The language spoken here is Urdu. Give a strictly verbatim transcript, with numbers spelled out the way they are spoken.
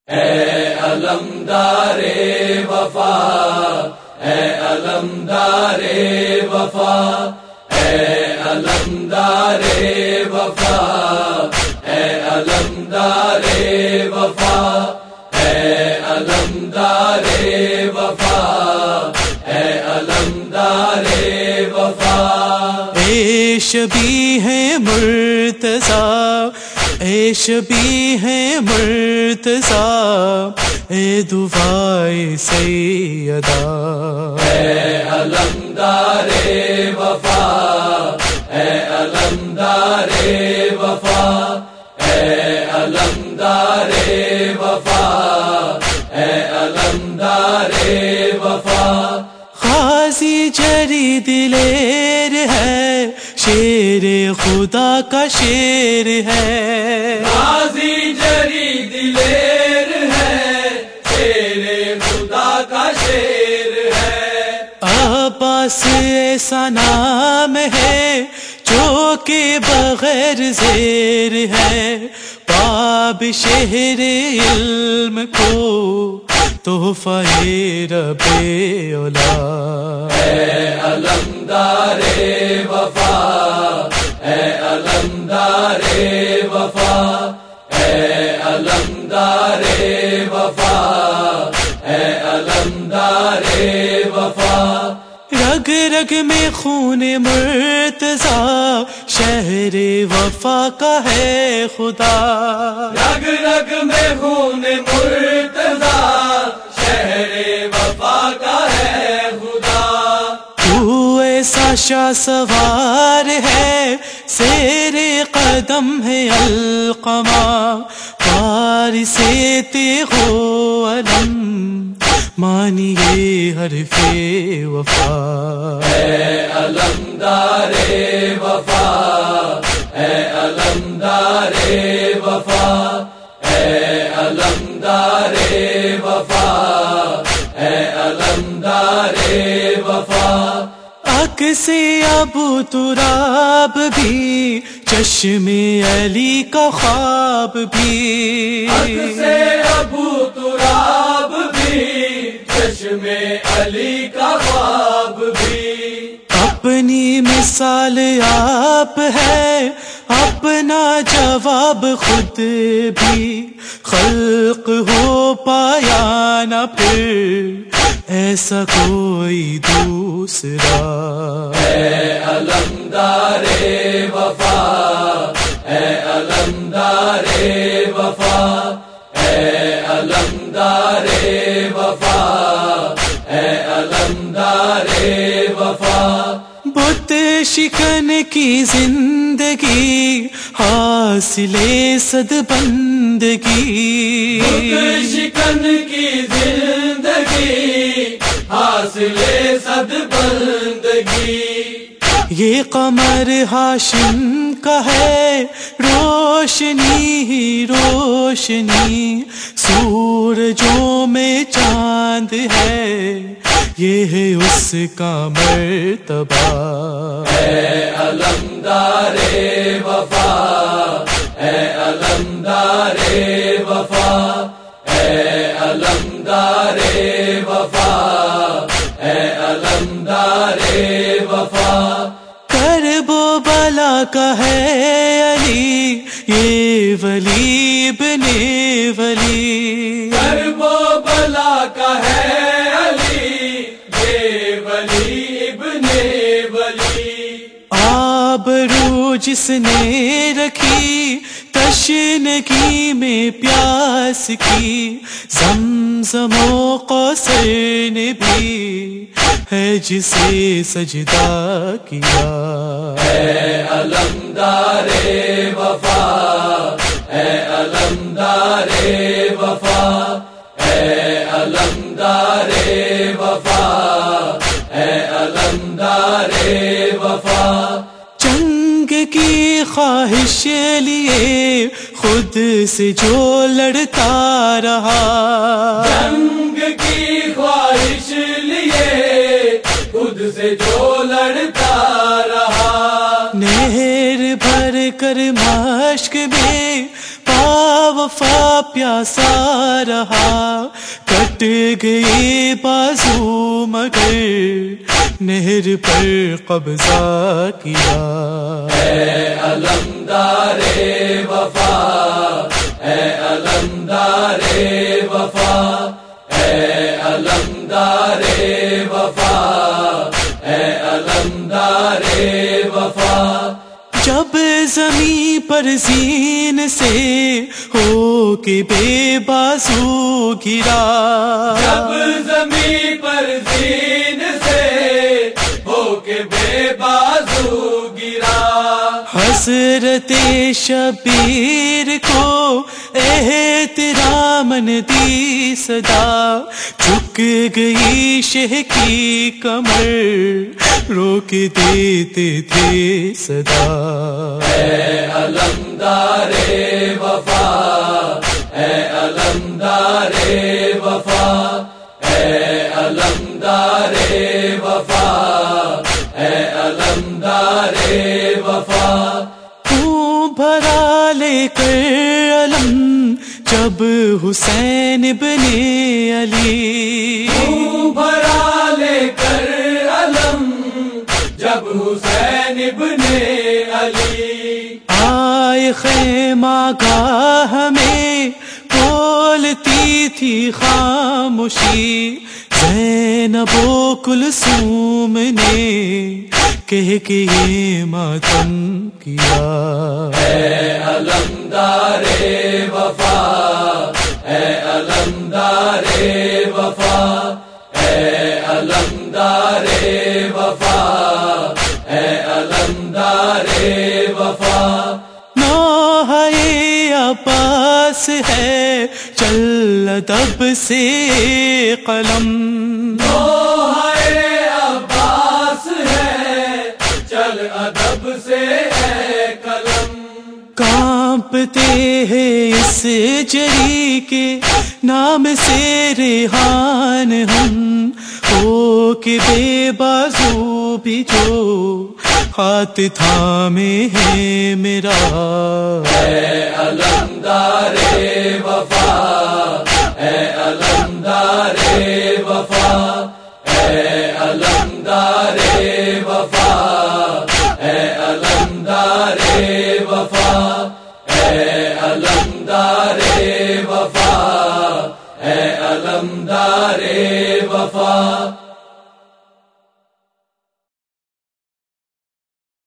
اے علمدار وفا، اے علمدار وفا، اے علمدار وفا، اے علمدار وفا، اے علمدار وفا، اے علمدار وفا۔ اے شبیہ مرتضیٰ، اے شبیہ مرتضیٰ، اے دعائے سیدہ، اے علمدار وفا، اے علمدار وفا، اے علمدار وفا، اے علمدار وفا۔ غازی جری دلیر ہے، شیر خدا کا شیر ہے، غازی جری دلیر ہے، شیر خدا کا شیر ہے۔ عباس ایسا نام ہے جو کہ بغیر زیر ہے، باب شہر علم کو تحفہ رب اولا۔ اے علمدار وفا، اے علمدار وفا، اے علمدار وفا، اے علمدار وفا۔ رگ رگ میں خون مرتضیٰ، شہر وفا کا ہے خدا، رگ رگ میں خون مرتضیٰ، شہر وفا کا ہے خدا۔ تو ایسا شاہ سوار ہے، زیر قدم ہے القما، وارث تیغ و علم، مانیے حرف وفا۔ اے علمدار وفا، اے علمدار وفا، اے علمدار وفا، اے علمدار وفا۔ عکس ابو تراب بھی، چشم علی کا خواب بھی، عکس ابو تراب بھی، چشم علی کا خواب بھی۔ اپنی مثال آپ ہے، اپنا جواب خود بھی، خلق ہو پایا نہ پھر ایسا کوئی دوسرا۔ اے علمدار وفا، اے علمدار وفا، اے علمدار وفا، اے علمدار وفا۔ بت شکن کی زندگی، حاصل صد بندگی، بت شکن کی زندگی، حاصل صد بندگی۔ یہ قمر ہاشم کا ہے، روشنی ہی روشنی، سورجوں میں چاند ہے، یہ ہے اس کا مرتبہ۔ اے علمدار وفا، اے علمدار وفا، اے علمدار وفا، اے علمدار وفا۔ کرب و بلا کا ہے علی، یہ ولی ابن ولی، کرب و بلا کا ہے علی، یہ ولی ابن ولی۔ آبرو جس نے رکھی، تشنگی میں پیاس کی، زمزم و کوثر نے بھی ہے جسے سجدہ کیا۔ اے علمدار وفا، اے علمدار وفا، اے علمدار وفا، اے علمدار وفا۔ جنگ کی خواہش لیے خود سے جو لڑتا رہا، جنگ کی خواہش لیے خود سے جو لڑتا رہا، نہر بھر کر مشق میں پاؤ وفا پیاسا رہا، کٹ گئے بازو مگر نہر پر قبضہ کیا۔ اے علمدار وفا، اے علمدار وفا، اے علمدار وفا، اے علمدار وفا۔ جب زمین پر زین سے ہو کے بے بازو گرا، جب زمین پر زین سے ہو کے بے بازو گرا، حضرت شبیر کو احترام دی صدا، جھک گئی شہ کی کمر، روک دیتے تھے صدا۔ اے علمدار وفا، اے علمدار وفا، اے علمدار وفا، اے علمدار وفا۔ تو بھرا لے کر علم جب حسین ابن علی، تو بھرا لے کر علم جب حسین ابن علی، آئے خیمہ گاہ میں بولتی تھی خاموشی، زینب و کلثوم نے کہہ کے یہ ماتم کیا۔ اے علمدار وفا، اے علمدار وفا، اے علمدار وفا، اے علمدار وفا۔ نوحۂ عباس ہے چل ادب سے قلم، نوحۂ عباس ہے چل ادب سے اے قلم، کانپتے ہیں اس جری کے نام سے ریحان ہم، ہو کے بے بازو بھی جو ہاتھ تھامے ہیں میرا۔ اے علمدار وفا، اے علمدار وفا، اے علمدار وفا، اے علمدار وفا، اے علمدار وفا، اے علمدار وفا۔